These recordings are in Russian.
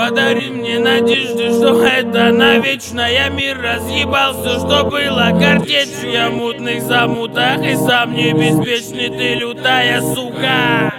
подари мне надежды, что это навечно. Я мир разъебал, все, что было картечью. Я в мутных замутах и сам не беспечный, ты лютая сука.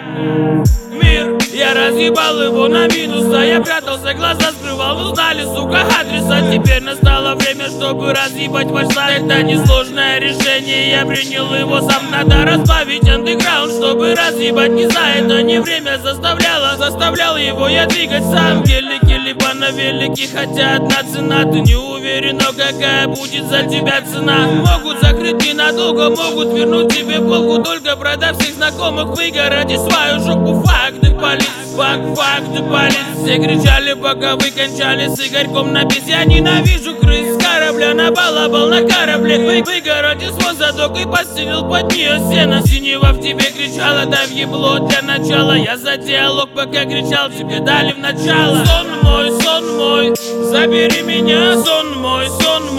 Мир, я разъебал его на минус, а я прятался, глаза скрывал, узнали, сука, адреса. Теперь настало время, чтобы разъебать ваш сайт. Это несложное решение, я принял его сам. Надо разбавить андеграунд, чтобы разъебать не за это не время заставлял его я двигать сам. Гелики либо на велике, хотя одна цена. Ты не уверен, но какая будет за тебя цена. Могут закрыть ненадолго, могут вернуть тебе полку, только продав всех знакомых, выгороди свою жопу. Фак, ты палец, фак, ты палец. Все кричали, пока вы кончали с Игорьком на бис. Я ненавижу крыс с корабля на балабол на корабле. Выгородил свой задок и постелил под нее сено. Синева в тебе кричала, дай в ебло для начала. Я за диалог, пока кричал, тебе дали в начало. Сон мой, забери меня, сон мой,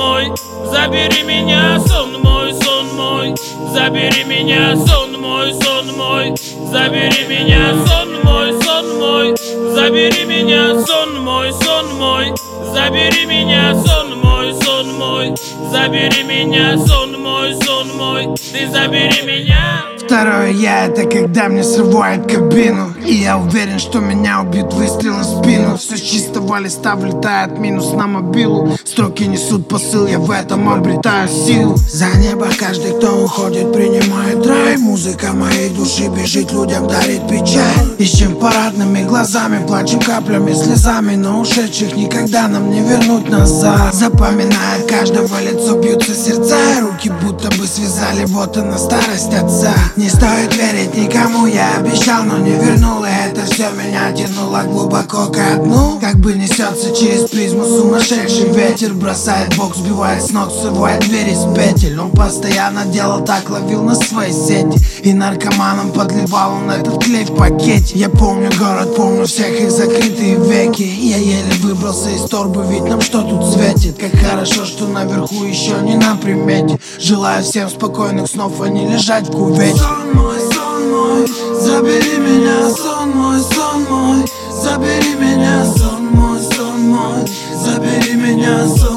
забери меня, сон мой, забери меня, сон мой, забери меня, сон мой, забери меня, сон мой, забери меня, сон мой, забери меня, сон мой, ты забери меня. Второе я — это когда мне срывает кабину, и я уверен, что меня убьют выстрелом в спину. Все с чистого листа влетает минус на мобилу. Строки несут посыл, я в этом обретаю силу. За небо каждый, кто уходит, принимает рай. Музыка моей души бежит, людям дарит печаль. Ищем парадными глазами, плачем каплями, слезами, но ушедших никогда нам не вернуть назад. Запоминая каждого лицо, бьются сердца, руки будто бы связали, вот она старость отца. Не стоит верить никому, я обещал, но не вернул. И это все меня тянуло глубоко ко дну. Как бы несется через призму сумасшедший ветер. Бросает бок, сбивает с ног, срывает двери с петель. Он постоянно делал так, ловил на свои сети. И наркоманам подливал он этот клей в пакете. Я помню город, помню всех их закрытые веки. Я еле выбрался из торбы, ведь нам что тут светит. Как хорошо, что наверху еще не на примете. Желаю всем спокойных снов, а не лежать в кувете. Сон мой, забери меня, сон мой, забери меня, сон мой, забери меня, сон